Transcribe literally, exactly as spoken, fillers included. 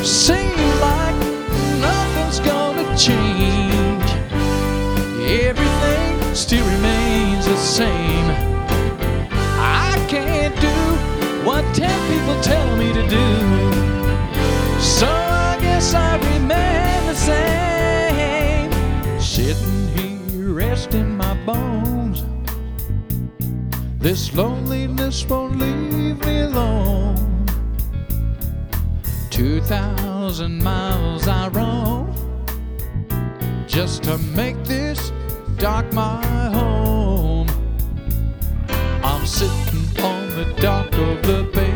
Seems like nothing's gonna change. Everything still remains the same. I can't do what ten people tell me to do, so I guess I remain the same. Sitting here resting my bones, this loneliness won't leave me alone. Two thousand miles I roam just to make this dock my home. I'm sitting on the dock of the bay,